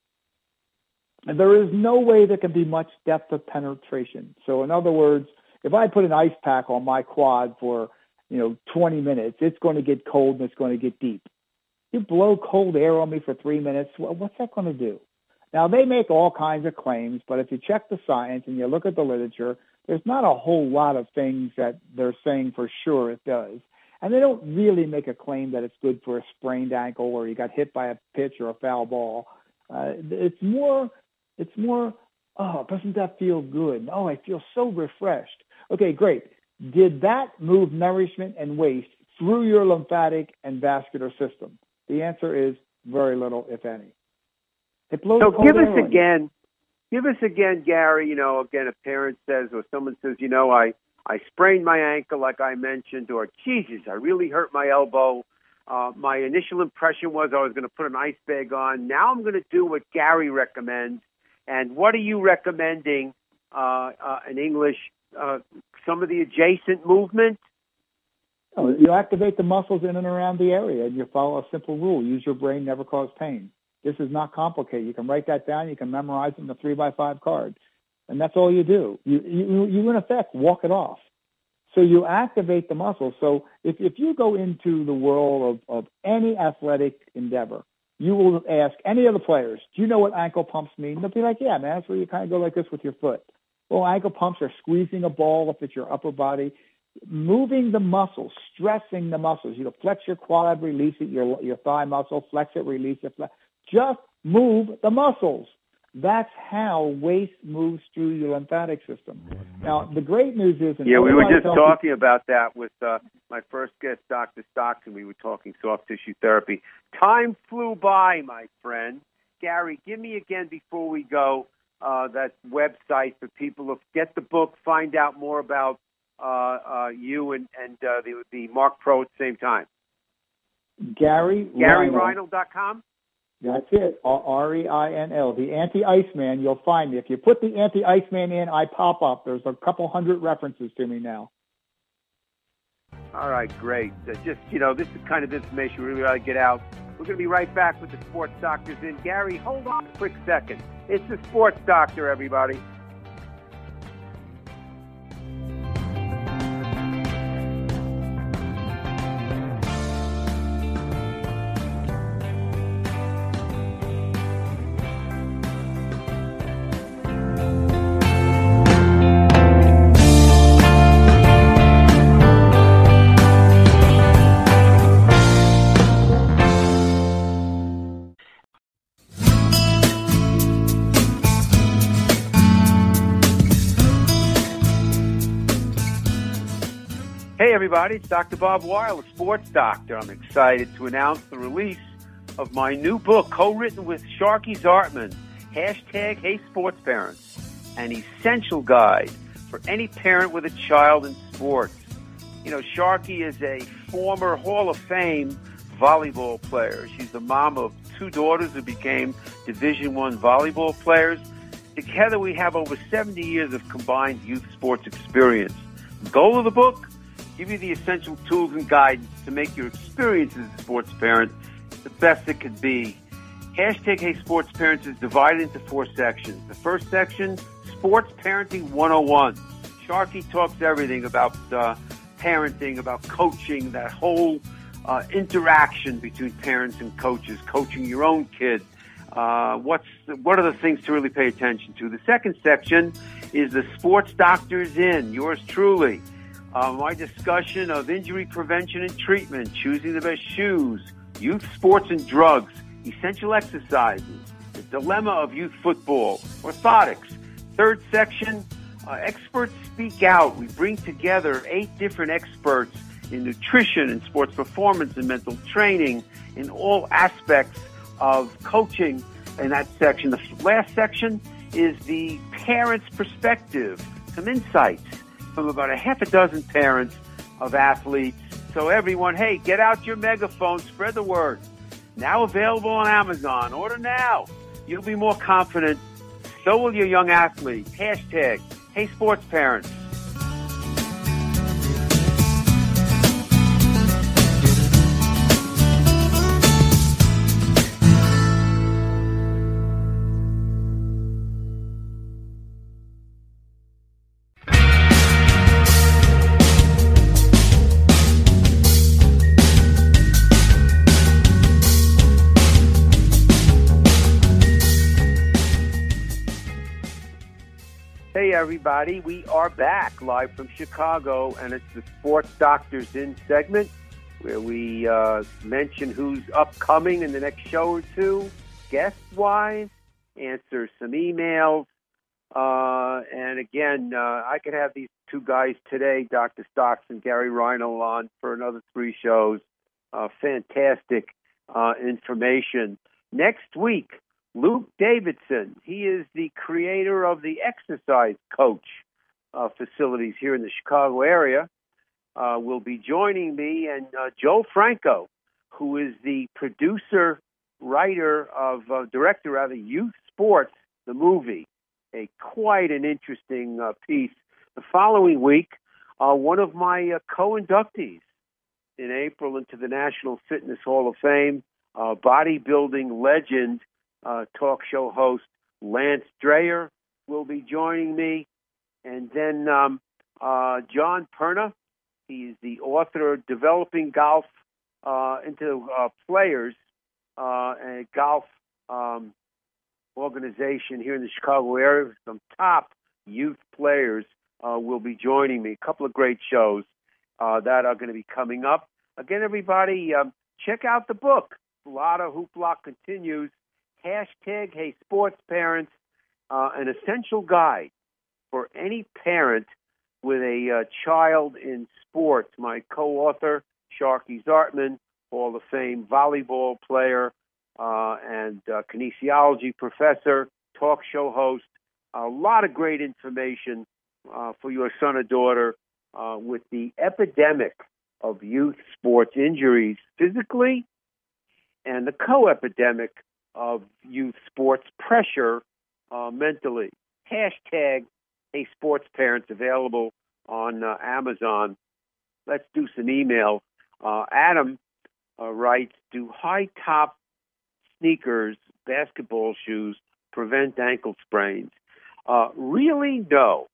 and there is no way there can be much depth of penetration. So, in other words, if I put an ice pack on my quad for you know, twenty minutes, it's going to get cold and it's going to get deep. You blow cold air on me for three minutes, well, what's that going to do? Now, they make all kinds of claims, but if you check the science and you look at the literature, there's not a whole lot of things that they're saying for sure it does. And they don't really make a claim that it's good for a sprained ankle or you got hit by a pitch or a foul ball. Uh, it's more, it's more, oh, doesn't that feel good? Oh, I feel so refreshed. Okay, great. Did that move nourishment and waste through your lymphatic and vascular system? The answer is very little, if any. It blows so give us on. again, give us again, Gary, you know, again, a parent says or someone says, you know, I, I sprained my ankle like I mentioned, or, Jesus, I really hurt my elbow. Uh, my initial impression was I was going to put an ice bag on. Now I'm going to do what Gary recommends. And what are you recommending uh, uh, in English? Uh, some of the adjacent movement? Oh, you activate the muscles in and around the area, and you follow a simple rule. Use your brain, never cause pain. This is not complicated. You can write that down. You can memorize it in a three by five card. And that's all you do. You, you, you in effect, walk it off. So you activate the muscles. So if, if you go into the world of, of any athletic endeavor, you will ask any of the players, do you know what ankle pumps mean? They'll be like, yeah, man, that's where you kind of go like this with your foot. Well, ankle pumps are squeezing a ball if it's your upper body, moving the muscles, stressing the muscles. You know, flex your quad, release it, your your thigh muscle, flex it, release it. Flex. Just move the muscles. That's how waste moves through your lymphatic system. Now, the great news is... Yeah, we were just talking about that with uh, my first guest, Doctor Stockton. We were talking soft tissue therapy. Time flew by, my friend. Gary, give me again before we go, Uh, that website for people to get the book, find out more about uh, uh, you and, and uh, the, the Mark Pro at the same time. Gary Gary Reinl dot com? That's it, R E I N L. The Anti-Iceman, you'll find me. If you put the Anti-Iceman in, I pop up. There's a couple hundred references to me now. All right, great. Uh, just, you know, this is the kind of information we really ought to get out. We're going to be right back with the Sports Doctors in. Gary, hold on a quick second. It's the Sports Doctor, everybody. everybody. It's Doctor Bob Weil, a sports doctor. I'm excited to announce the release of my new book, co-written with Sharky Zartman, hashtag Hey Sports Parents, an essential guide for any parent with a child in sports. You know, Sharky is a former Hall of Fame volleyball player. She's the mom of two daughters who became Division One volleyball players. Together, we have over seventy years of combined youth sports experience. The goal of the book, give you the essential tools and guidance to make your experience as a sports parent the best it could be. Hashtag Hey Sports Parents is divided into four sections. The first section, Sports Parenting one oh one. Sharky talks everything about uh, parenting, about coaching, that whole uh, interaction between parents and coaches, coaching your own kid. Uh, what's what are the things to really pay attention to? The second section is the Sports Doctors In, yours truly. Uh, my discussion of injury prevention and treatment, choosing the best shoes, youth sports and drugs, essential exercises, the dilemma of youth football, orthotics. Third section, uh, experts speak out. We bring together eight different experts in nutrition and sports performance and mental training in all aspects of coaching in that section. The last section is the parent's perspective, some insights from about a half a dozen parents of athletes. So everyone, hey, get out your megaphone, spread the word. Now available on Amazon. Order now. You'll be more confident. So will your young athlete. Hashtag Hey Sports Parents. Hey everybody, we are back live from Chicago, and it's the Sports Doctors In segment where we uh, mention who's upcoming in the next show or two, guest-wise, answer some emails, uh, and again, uh, I could have these two guys today, Doctor Stocks and Gary Reinl, on for another three shows. Uh, fantastic uh, information. Next week, Luke Davidson, he is the creator of the Exercise Coach uh, facilities here in the Chicago area, uh, will be joining me, and uh, Joe Franco, who is the producer, writer of, uh, director rather, Youth Sports, the movie, a quite an interesting uh, piece. The following week, uh, one of my uh, co-inductees in April into the National Fitness Hall of Fame, uh, bodybuilding legend, Uh, talk show host Lance Dreyer will be joining me. And then um, uh, John Perna, he's the author of Developing Golf uh, into uh, Players, uh, a golf um, organization here in the Chicago area. Some top youth players uh, will be joining me. A couple of great shows uh, that are going to be coming up. Again, everybody, um, check out the book. Lotta Hoopla continues. Hashtag Hey Sports Parents, uh, an essential guide for any parent with a uh, child in sports. My co-author, Sharky Zartman, Hall of Fame volleyball player uh, and uh, kinesiology professor, talk show host. A lot of great information uh, for your son or daughter uh, with the epidemic of youth sports injuries physically and the co-epidemic of youth sports pressure uh, mentally. Hashtag Hey Sports Parents, available on uh, Amazon. Let's do some emails. Uh, Adam uh, writes, do high-top sneakers, basketball shoes, prevent ankle sprains? Uh, really, no.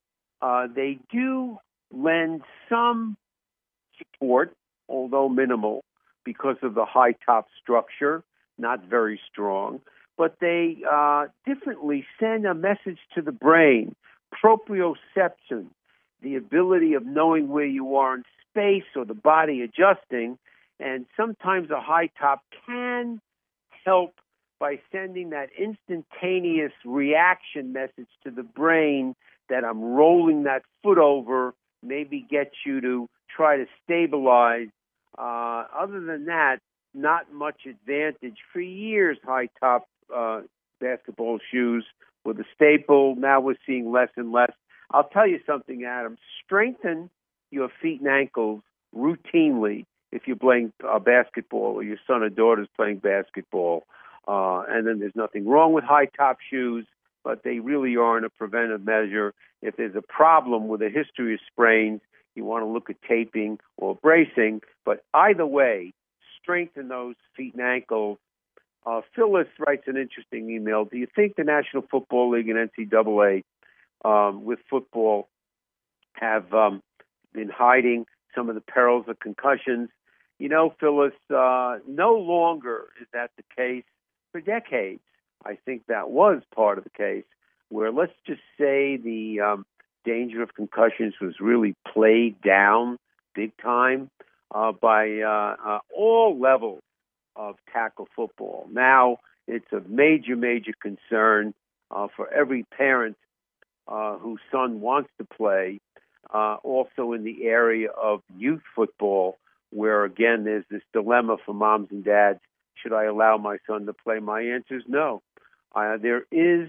Uh, they do lend some support, although minimal, because of the high-top structure. Not very strong, but they uh, differently send a message to the brain, proprioception, the ability of knowing where you are in space or the body adjusting, and sometimes a high top can help by sending that instantaneous reaction message to the brain that I'm rolling that foot over, maybe get you to try to stabilize. Uh, other than that, not much advantage. For years, high-top uh, basketball shoes were the staple. Now we're seeing less and less. I'll tell you something, Adam. Strengthen your feet and ankles routinely if you're playing uh, basketball or your son or daughter's playing basketball. Uh, and then there's nothing wrong with high-top shoes, but they really aren't a preventive measure. If there's a problem with a history of sprains, you want to look at taping or bracing. But either way, strengthen those feet and ankles. Uh, Phyllis writes an interesting email. Do you think the National Football League and N C double A um, with football have um, been hiding some of the perils of concussions? You know, Phyllis, uh, no longer is that the case. For decades, I think that was part of the case, where let's just say the um, danger of concussions was really played down big time uh, by uh, uh, all levels of tackle football. Now it's a major, major concern uh, for every parent uh, whose son wants to play. Uh, also in the area of youth football, where, again, there's this dilemma for moms and dads. Should I allow my son to play? My answer is no. Uh, there is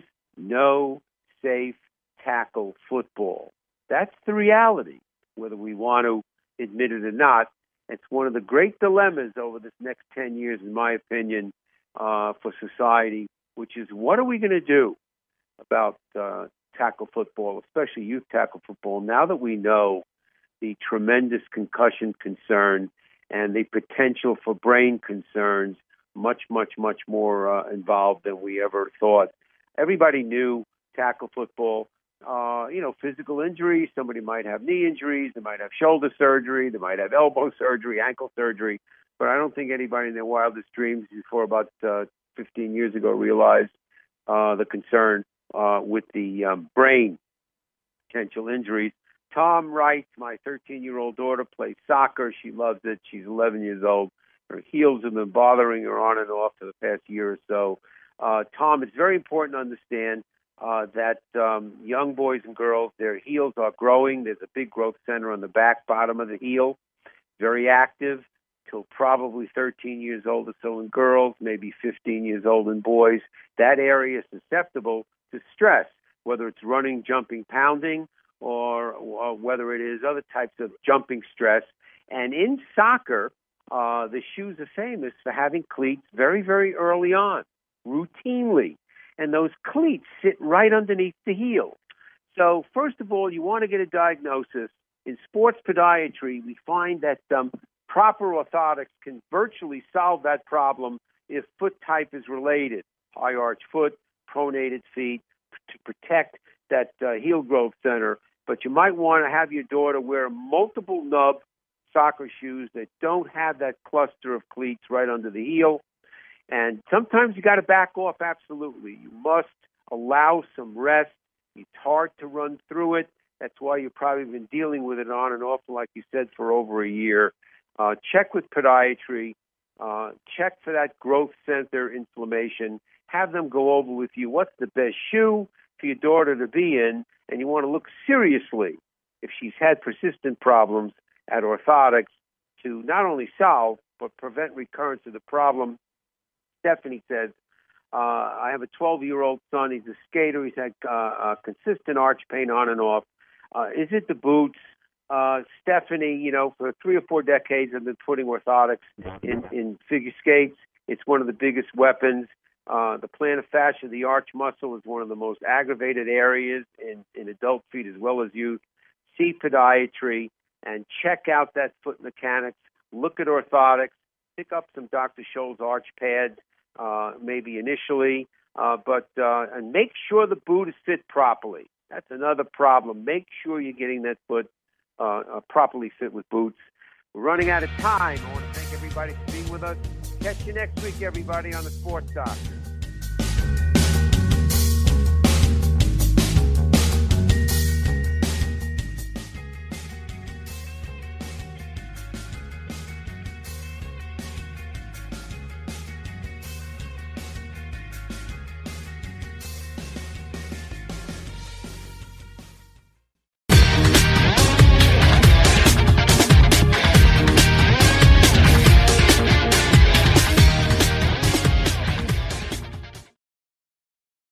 no safe tackle football. That's the reality, whether we want to admit it or not. It's one of the great dilemmas over this next ten years, in my opinion, uh, for society, which is what are we going to do about uh, tackle football, especially youth tackle football, now that we know the tremendous concussion concern and the potential for brain concerns much, much, much more uh, involved than we ever thought. Everybody knew tackle football, uh, you know, physical injuries. Somebody might have knee injuries. They might have shoulder surgery. They might have elbow surgery, ankle surgery. But I don't think anybody in their wildest dreams before about uh, fifteen years ago realized uh, the concern uh, with the um, brain potential injuries. Tom writes, my thirteen-year-old daughter plays soccer. She loves it. She's eleven years old. Her heels have been bothering her on and off for the past year or so. Uh, Tom, it's very important to understand uh, that um, young boys and girls, their heels are growing. There's a big growth center on the back bottom of the heel, very active till probably thirteen years old or so in girls, maybe fifteen years old in boys. That area is susceptible to stress, whether it's running, jumping, pounding, or, or whether it is other types of jumping stress. And in soccer, Uh, the shoes are famous for having cleats very, very early on, routinely. And those cleats sit right underneath the heel. So, first of all, you want to get a diagnosis. In sports podiatry, we find that um, proper orthotics can virtually solve that problem if foot type is related. High arch foot, pronated feet, to protect that uh, heel growth center. But you might want to have your daughter wear multiple nub soccer shoes that don't have that cluster of cleats right under the heel. And sometimes you got to back off, absolutely. You must allow some rest. It's hard to run through it. That's why you've probably been dealing with it on and off, like you said, for over a year. Uh, check with podiatry. Uh, check for that growth center inflammation. Have them go over with you what's the best shoe for your daughter to be in, and you want to look seriously if she's had persistent problems at orthotics to not only solve but prevent recurrence of the problem. Stephanie says, uh, I have a twelve-year-old son. He's a skater. He's had uh, uh, consistent arch pain on and off. Uh, is it the boots? Uh, Stephanie, you know, for three or four decades, I've been putting orthotics in, in figure skates. It's one of the biggest weapons. Uh, the plantar fascia, the arch muscle, is one of the most aggravated areas in, in adult feet as well as youth. See podiatry and check out that foot mechanics. Look at orthotics. Pick up some Doctor Scholl's arch pads, uh, maybe initially, uh, but uh, and make sure the boot is fit properly. That's another problem. Make sure you're getting that foot uh, uh, properly fit with boots. We're running out of time. I want to thank everybody for being with us. Catch you next week, everybody, on the Sports Doc.